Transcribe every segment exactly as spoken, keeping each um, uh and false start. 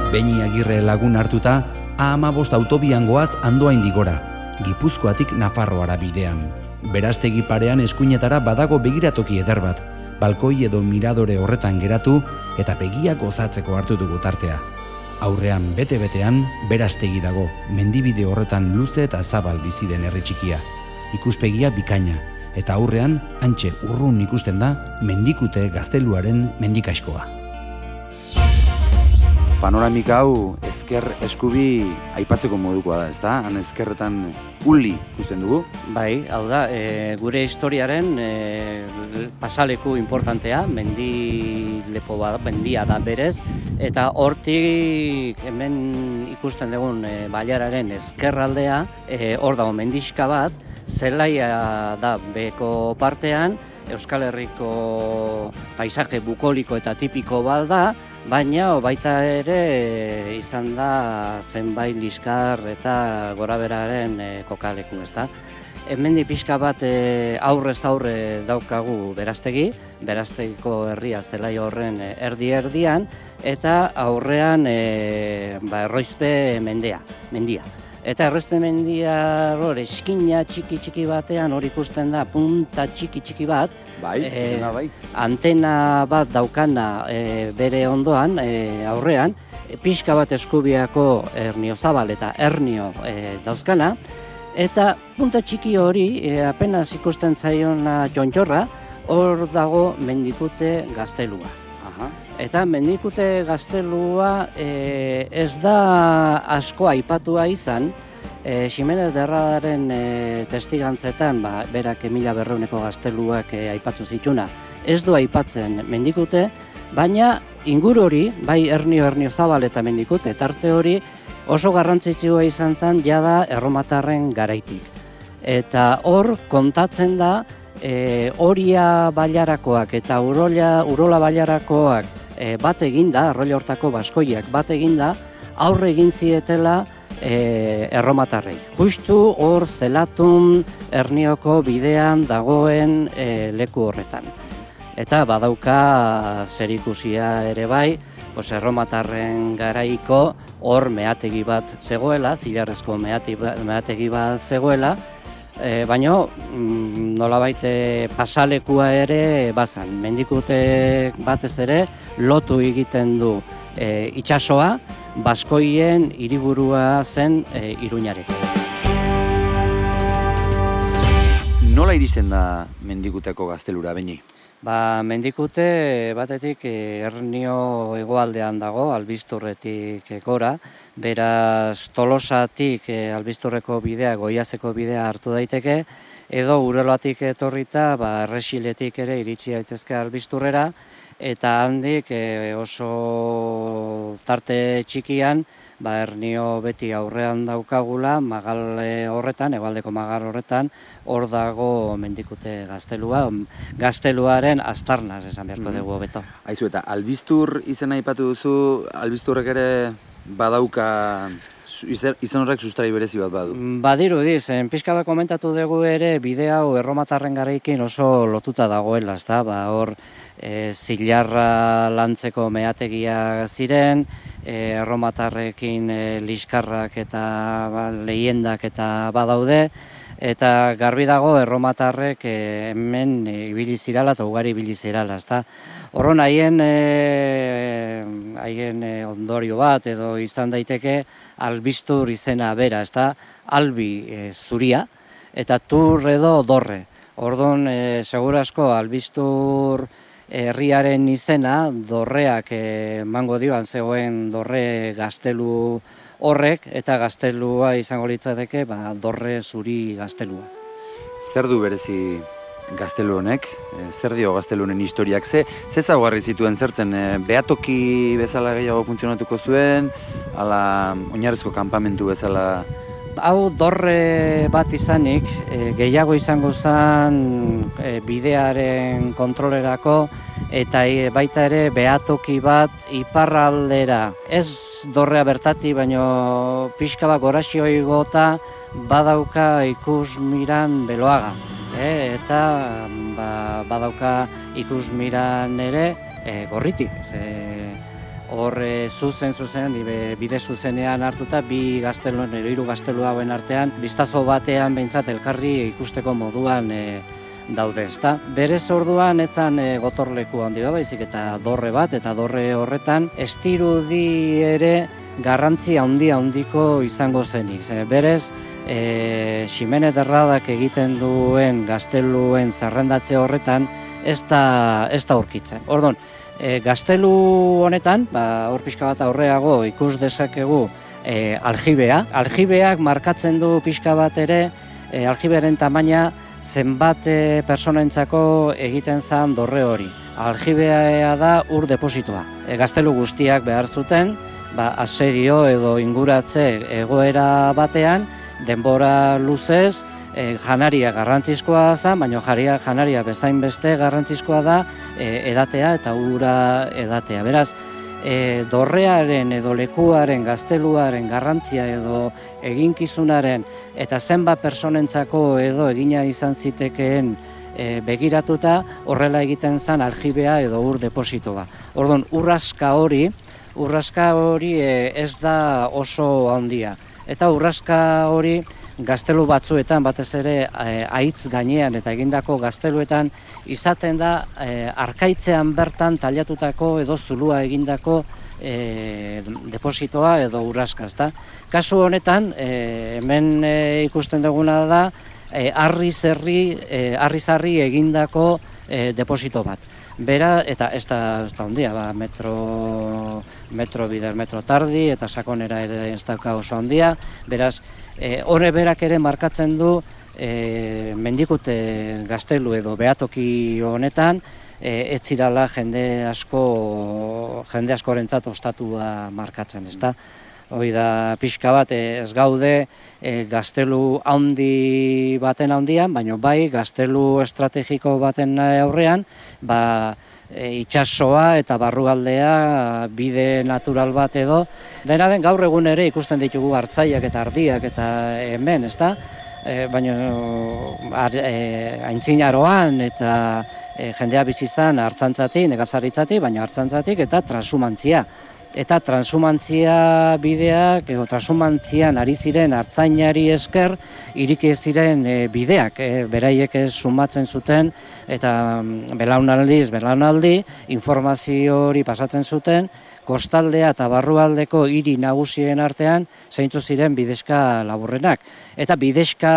Beini Agirre lagun hartuta, A hamabost autobian goaz Andoaindik gora, Gipuzkoatik Nafarroara bidean. Berastegi parean eskuinetara badago begiratoki eder bat, balkoi edo miradore horretan geratu eta begiak gozatzeko hartu dugu tartea. Aurrean bete-betean Berastegi dago, mendibide horretan luze eta zabal bizi den herri txikia. Ikuspegia bikaina, eta aurrean hantxe urrun ikusten da Mendikute gazteluaren mendikaizkoa. Panoramika hau ezker eskubi aipatzeko modukoa da, ezta? Han ezkerretan uli ikusten dugu. Bai, hau da, e, gure historiaren e, pasaleku importantea, mendi lepo bat, mendia da berez, eta hortik hemen ikusten dugun e, bailararen ezkerraldea, e, hor dago mendixka bat, zelaia da beko partean, Euskal Herriko paisaje bukoliko eta tipiko bat da, baina baita ere izan da zenbait liskar eta goraberaren e, kokaleku, ezta. Hemendik pixka bat e, aurrez aurre daukagu Berastegi, Berastegiko herria zelai horren e, erdi-erdian, eta aurrean e, ba, Erroizpe mendea, mendia. Eta Erroizpe mendia hor eskina txiki-txiki batean hor ikusten da punta txiki-txiki bat, Bai, e, bai. antena bat daukana e, bere ondoan, e, aurrean, e, pixka bat eskubiako Ernio Zabal eta Ernio e, dauzkana, eta punta txiki hori e, apenas ikusten zaiona Jontxorra, hor dago Mendikute gaztelua. Aha. Eta Mendikute gaztelua e, ez da asko aipatua izan, e, Ximenez de Erradaren e, testigantzetan, ba, berak mila berreuneko gazteluak e, aipatzu zituna, ez du aipatzen Mendikute, baina inguru hori, bai Ernio Ernio Zabal eta Mendikute, tarte hori oso garrantzitsua izan zen jada erromatarren garaitik. Eta hor kontatzen da, e, Oria bailarakoak eta Urola, Urola bailarakoak e, bat eginda, arroila hortako baskoiak bat eginda, aurre egin zietela e, erromatarrei. Justu hor Zelatun Ernioko bidean dagoen e, leku horretan. Eta badauka zerikusia ere bai, pues erromatarren garaiko hor meategi bat zegoela, zilarrezko meategi bat zegoela, E, baina mm, nolabait pasalekua ere bazan. Mendikute batez ere lotu egiten du e, itsasoa, baskoien hiriburua zen e, Iruñarekin. Nola iristen da Mendikuteko gaztelura, Beini? Ba, Mendikute batetik Ernio hegoaldean dago, Albizturretik gora, beraz Tolosatik Albizturreko bidea, Goiazeko bidea hartu daiteke, edo Uroloatik etorrita, ba, Errexiletik ere iritsi daitezke Albizturrera, eta handik oso tarte txikian, ba, Ernio beti aurrean daukagula, magal horretan, hegoaldeko magal horretan, hor dago Mendikute gaztelua, gazteluaren aztarnaz esan beharko dugu hobeto. Aizu, eta Albiztur izena aipatu duzu, Albizturrek ere badauka, izan horrek sustrai berezi bat badu. Badiru diz, pixka bat komentatu dugu ere, bide hau erromatarren garaikin oso lotuta dagoela, ezta, ba, hor e, zilarra lantzeko meategia ziren, e, erromatarrekin e, liskarrak eta ba, lehiendak eta badaude, eta garbi dago erromatarrek e, hemen e, ibili zirala eta ugari ibili zirala, ezta. Horron haien e, haien e, ondorio bat edo izan daiteke Albiztur izena bera, ezta, albi e, zuria eta tur edo dorre. Ordon e, segurazko Albiztur herriaren izena dorreak emango dioan zegoen dorre gaztelu horrek, eta gaztelua izango litzateke ba, dorre zuri gaztelua. Zer du berezi gaztelu honek? Zer dio gaztelu honen historiak? Ze, ze zaugarri zituen zertzen? Behatoki bezala gehiago funtzionatuko zuen? Ala oinarrizko kanpamentu bezala? Hau dorre bat izanik, e, gehiago izango zen e, bidearen kontrolerako, eta e, baita ere behatoki bat iparraldera. Ez dorrea bertati, baino pixka bat goraxio igota badauka ikusmiran Beloaga. E, eta ba, badauka ikusmiran ere e, Gorriti. Ze, hor zuzen zuzen, bide zuzenean hartuta, bi gazteluen, hiru gaztelu hauen artean, bistazo batean behintzat elkarri ikusteko moduan e, daude, ezta? Berez orduan etzan e, gotorleku handi bat, baizik eta dorre bat, eta dorre horretan, ez dirudi ere garrantzi handi handiko izango zenik. Ze, berez, e, Ximenez Erradak egiten duen gazteluen zerrendatze horretan, ez da, ez da aurkitzen. Orduan, e, gaztelu honetan, ba, hor pixka bat aurreago ikus dezakegu e, aljibea. Aljibeak markatzen du pixka bat ere, e, aljibearen tamaina zenbat e, personentzako egiten zen dorre hori. Aljibea da ur depositoa. E, gaztelu guztiak behar zuten, ba, asedio edo inguratze egoera batean, denbora luzez, e, janaria garrantzizkoa zen, baina jaria, janaria bezain beste garrantzizkoa da e, edatea eta ura edatea. Beraz, e, dorrearen edo lekuaren, gazteluaren garrantzia edo eginkizunaren eta zenbat personentzako edo egina izan zitekeen e, begiratuta horrela egiten zen aljibea edo ur depositoa. Orduan, urraska hori, urraska hori e, ez da oso handia. Eta urraska hori gaztelu batzuetan, batez ere e, haitz gainean eta egindako gazteluetan, izaten da e, arkaitzean bertan tailatutako edo zulua egindako e, depositoa edo urraska, ezta? Kasu honetan, e, hemen e, ikusten duguna da, e, arri-zerri, e, arri-zarri egindako e, deposito bat. Bera, eta ez da, ez da handia, ba, metro, metro bider, metro tardi, eta sakonera ere ez dauka oso handia. Beraz, e, horre berak ere markatzen du e, mendikute gaztelu edo behatoki honetan, e, ez zirala jende asko, jende askorentzat ostatua markatzen, ezta? Hoi da pixka bat ez gaude e, gaztelu handi baten handian, baina bai gaztelu estrategiko baten aurrean, ba, e, itsasoa eta barrugaldea bide natural bat edo. Dena den gaur egun ere ikusten ditugu hartzaiak eta ardiak eta hemen, ezta? E, baina ar, e, aintzinaroan eta e, jendea bizizan hartzantzatik, negazaritzati, baina hartzantzatik eta transumantzia. Eta transumantzia bideak, edo transumantzian ari ziren hartzainari esker, iriki ziren e, bideak, e, beraiek sumatzen zuten, eta belaunaldiz, belaunaldi, informazio hori pasatzen zuten, kostaldea eta barrualdeko hiri nagusien artean, zeintzu ziren bidezka laburrenak. Eta bidezka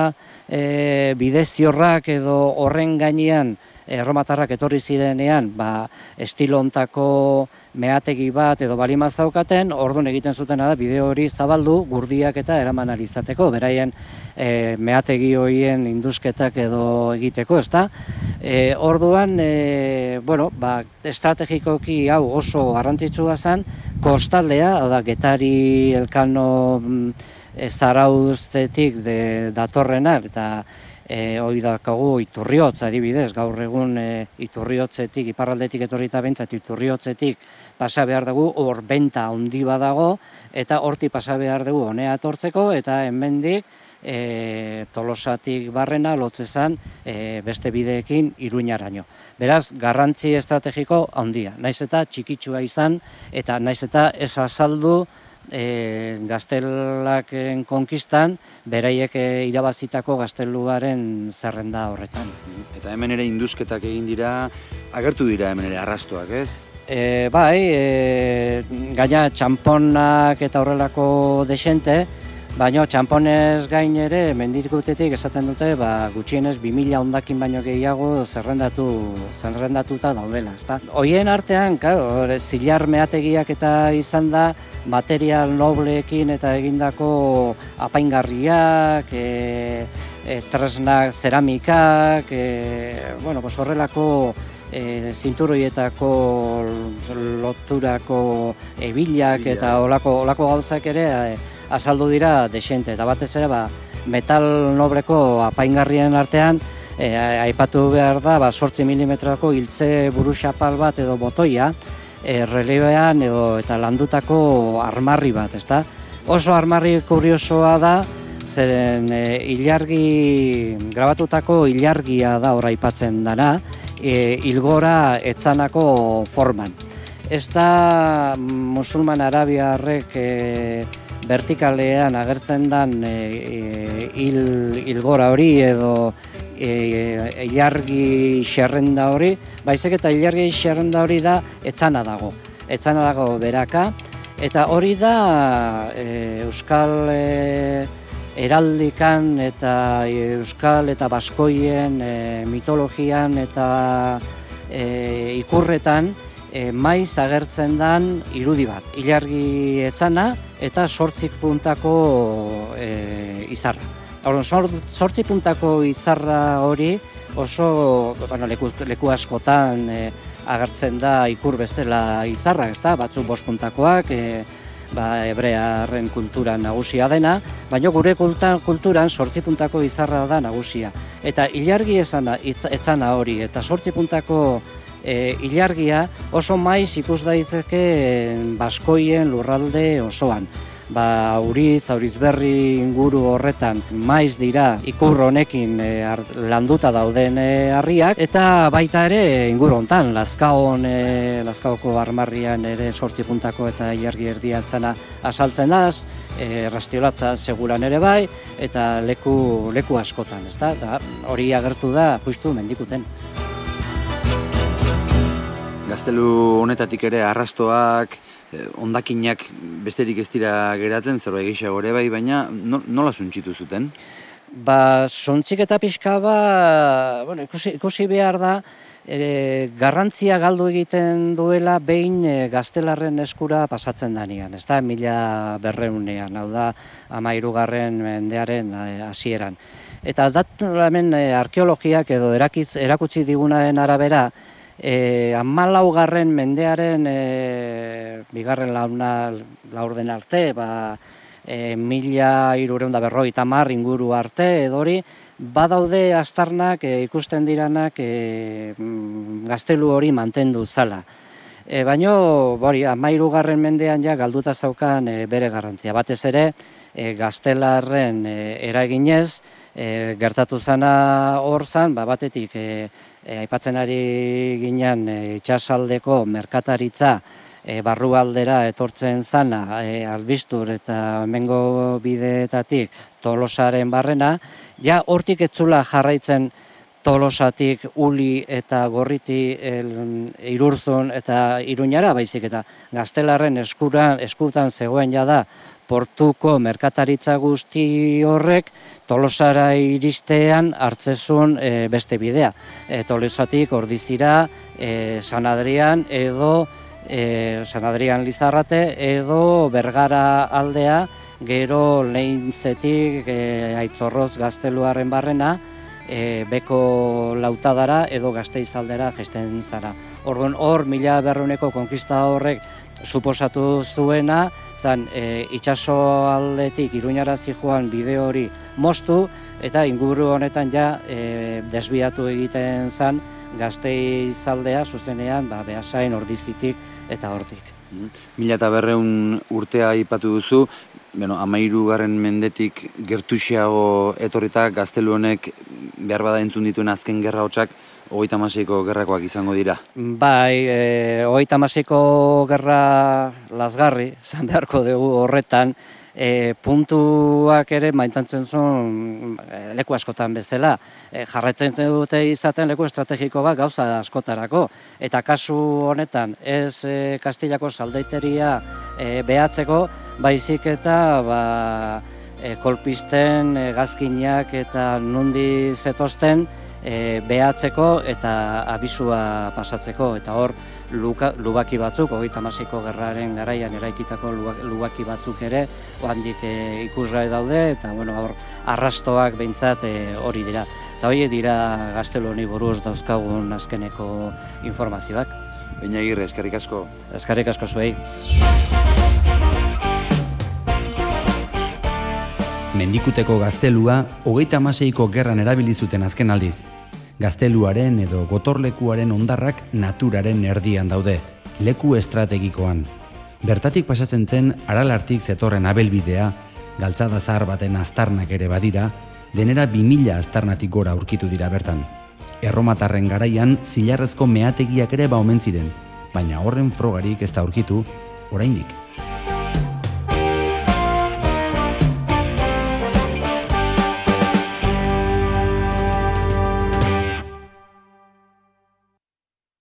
e, bideziorrak edo horren gainean, erromatarrak etorri zirenean, ba, estilontako meategi bat edo balima zaukaten, orduan egiten zutena da bideo hori zabaldu gurdiak eta eraman alizateko, beraien e, meategi horien induzketak edo egiteko, ezta? E, orduan, e, bueno, ba, estrategikoki hau oso garrantzitsua zen, kostaldea, da, Getari, Elkano, e, Zarauzetik de, datorrena, eta E, hoi dakagu Iturriotz adibidez, gaur egun e, Iturriotzetik, iparraldetik etorrita bentsat, Iturriotzetik pasa behar dugu, hor benta handi badago, eta horti pasa behar dugu honea etortzeko, eta hemendik e, Tolosatik barrena lotzezan e, beste bideekin Iruñaraino. Beraz, garrantzi estrategiko handia, naiz eta txikitsua izan, eta naiz eta ez azaldu E, gaztelaken konkistan, beraiek e, irabazitako gazteluaren zerrenda horretan. Eta hemen ere induzketak egin dira, agertu dira hemen ere arrastoak, ez? E, bai, e, gaina txamponak eta horrelako desente, baina txamponez gain ere mendikutetik esaten dute ba, gutxienez bi mila hondakin baino gehiago zerrendatu, zerrendatuta daudela. Ezta? Hoien artean, claro, zilar meategiak eta izan da, material nobleekin eta egindako apaingarriak, e, e, tresnak, zeramikak, e, bueno, pues horrelako e, zinturoietako loturako ebilak eta olako, olako gauzak ere e, azaldu dira desente. Eta batez ere ba, metal nobleko apaingarrien artean e, aipatu behar da ba, zortzi milimetroko hiltze buruxapal bat edo botoia, E, reliebean edo eta landutako armarri bat, ezta? Oso armarri kuriosoa da, zeren e, ilargi, grabatutako ilargia da hor aipatzen dana, e, ilgora etzanako forman. ez da musulman arabiarrek e, vertikalean agertzen dan e, e, hil, hilgora hori edo e, ilargi xerrenda hori, baizik eta ilargi xerrenda hori da etzana dago. Etzana dago beraka, eta hori da e, Euskal e, heraldikan eta Euskal eta Baskoien e, mitologian eta e, ikurretan e, maiz agertzen dan irudi bat. Ilargi etzana eta sortzik puntako e, izarra. Sortzi puntako izarra hori oso bueno, leku, leku askotan e, agertzen da ikur bezala izarra, ezta? Batzuk bost puntakoak, e, ba, hebrearren kultura nagusia dena, baina gure kulta, kulturan sortzi puntako izarra da nagusia. Eta ilargi ezana, etzana hori, eta sortzi puntako e, ilargia oso maiz ikus daiteke Baskoien lurralde osoan. Ba, Auritz, Aurizberri inguru horretan maiz dira ikur honekin e, ar, landuta dauden e, harriak, eta baita ere inguru hontan, Lazkaon, e, Lazkaoko armarrian ere sortzi puntako eta ilargi erdia etzana asaltzen daz, e, Rastiolatza seguran ere bai, eta leku, leku askotan, ezta? Da, hori agertu da justu mendikuten. Gaztelu honetatik ere arrastoak, hondakinak besterik ez dira geratzen, zerbait gehiago ere bai, baina nola suntxitu zuten? Ba, suntzik eta pixka ba, bueno, ikusi, ikusi behar da, e, garrantzia galdu egiten duela behin e, gaztelarren eskura pasatzen danean, ez da, mila berreunean, hau da, hamahirugarren mendearen hasieran. Eta datu hemen e, arkeologiak edo erakitz, erakutsi digunaren arabera, E, hamalaugarren mendearen e, bigarren launa laurden arte, ba, e, mila hirurehun eta berrogeita hamar inguru arte edo hori, badaude aztarnak e, ikusten diranak e, gaztelu hori mantendu zala. E, Baino, hori, hamahirugarren mendean ja galduta zaukan e, bere garrantzia. Batez ere, e, gaztelarren e, eraginez, e, gertatu zana hor zan, ba, batetik, e, E, aipatzen ari ginen e, itsasaldeko merkataritza e, barrualdera etortzen zana e, Albistur eta hemengo bideetatik Tolosaren barrena, ja hortik etzula jarraitzen Tolosatik Uli eta Gorriti el, Irurzun eta Iruñara, baizik eta Gaztelarren eskuran, eskutan zegoen jada portuko merkataritza guzti horrek Tolosara iristean hartzezun e, beste bidea. E, Tolosatik Ordizira, e, San Adrian edo e, San Adrian Lizarrate edo Bergara aldea, gero Lehintzetik e, Aitzorroz Gazteluaren barrena, e, Beko Lautadara edo Gasteiz aldera jesten zara. Orduan hor mila berreuneko konkista horrek suposatu zuena, zan e, itxaso aldetik Iruñara zijoan bide hori moztu, eta inguru honetan ja e, desbiatu egiten zan Gasteiz aldea zuzenean, ba, Beasain, Ordizitik eta hortik. Mila eta berreun urtea aipatu duzu, bueno, hamahirugarren mendetik gertuxeago etorrita Gaztelu honek behar bada entzun dituen azken gerra hotsak hogeita hamaseiko gerrakoak izango dira. Bai, e, hogeita hamaseiko gerra lazgarri, zan beharko dugu horretan, e, puntuak ere maintantzen zuen e, leku askotan bezala. E, jarraitzen dute izaten leku estrategiko bat gauza askotarako. Eta kasu honetan ez e, Kastilako saldaiteria e, behatzeko, baizik eta ba, e, kolpisten, e, gazkinak eta nundi zetozten, E, behatzeko eta abisua pasatzeko, eta hor luka, lubaki batzuk, hogeita hamaseiko gerraren garaian eraikitako lubaki batzuk ere handik e, ikusgai daude, eta bueno, hor arrastoak behintzat e, hori dira. Eta hori dira Gaztelu honi buruz dauzkagun azkeneko informazioak. Beña Agirre, eskerrik asko. Eskerrik asko zuei. Mendikuteko gaztelua hogeita hamaseiko gerran erabili zuten azken aldiz. Gazteluaren edo gotorlekuaren hondarrak naturaren erdian daude, leku estrategikoan. Bertatik pasatzen zen Aralartik zetorren abelbidea, galtzada zahar baten aztarnak ere badira, denera bi mila aztarnatik gora aurkitu dira bertan. Erromatarren garaian zilarrezko meategiak ere ba omen ziren, baina horren frogarik ez da aurkitu oraindik.